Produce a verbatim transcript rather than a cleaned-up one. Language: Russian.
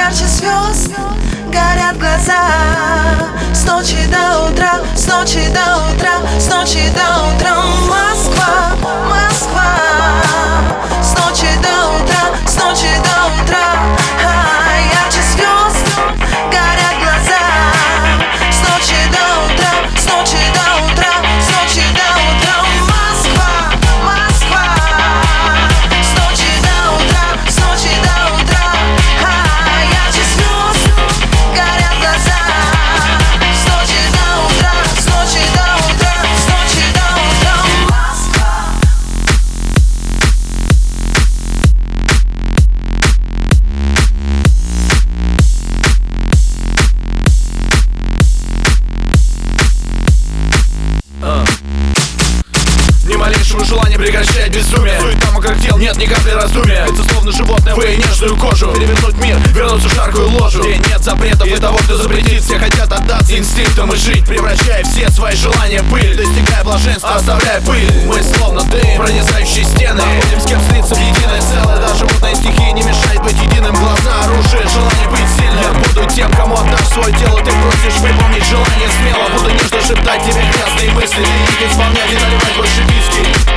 ярче звезд горят глаза. С ночи до утра, с ночи до утра, с ночи до утра. Москва, Москва. С ночи до утра, с ночи до утра. А, ярче звезд горят глаза. С ночи до утра, с ночи до утра, с ночи до утра. Москва, Москва. С ночи до утра, с ночи до утра. А, ярче звезд горят глаза. С ночи до утра, с ночи до утра, с ночи до утра. Москва. Ни малейшего желания прекращать безумие. Суета мокрых тел, нет ни капли раздумия. Это словно животное, вы нежную кожу. Перевернуть мир, вернуться в жаркую ложу, где нет запретов и того, кто запретит. Все хотят отдаться инстинктам и жить, превращая все свои желания в пыль. Достигая блаженства, оставляя пыль. Мы словно дым, пронизающие стены. Находим с кем слиться в единое целое. Даже животная стихия не мешает быть единым. Глаза, оружие, желание быть сильным. Я буду тем, кому отдашь свое тело. Ты просишь выполнить желание смело. Буду нежно шептать тебе грязные мысли. И их исполнять и наливать больше виски.